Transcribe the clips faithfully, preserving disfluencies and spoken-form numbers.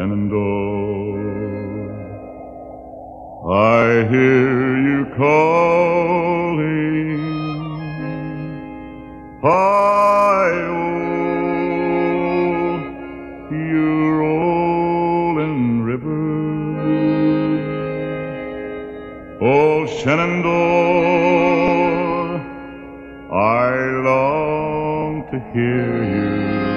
Shenandoah, I hear you calling. Hi-oh, you rolling river. Oh, Shenandoah, I long to hear you.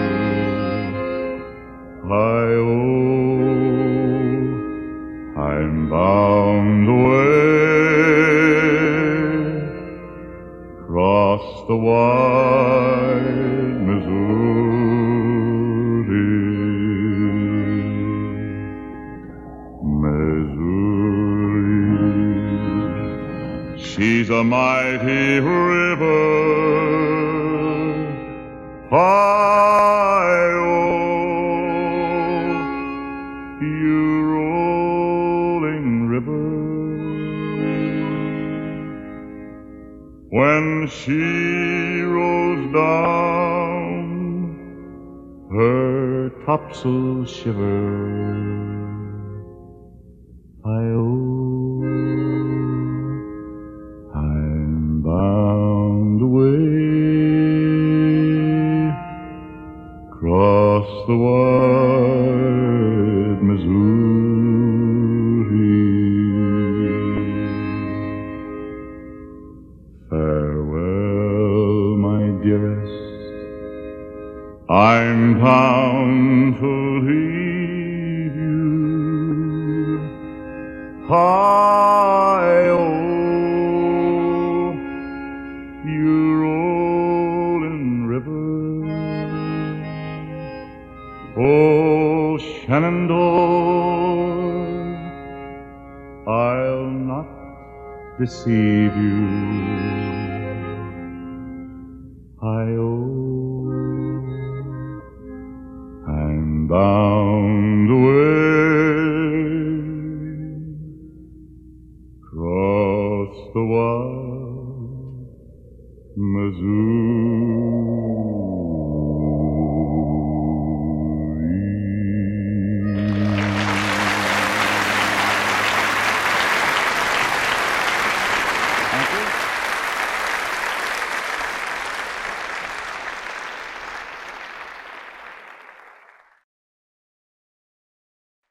Hi-oh, I'm bound away across the wide Missouri. Missouri, she's a mighty river. Hi-oh, you rolling river. When she rolls down, her topsails shiver. Hi-oh, I'm bound away across the wide Missouri. Farewell, my dearest, I'm bound to leave you. Hi-oh, you rolling river. Oh, Shenandoah, I'll not deceive you. Hi-oh, I'm bound away across the wide Missouri.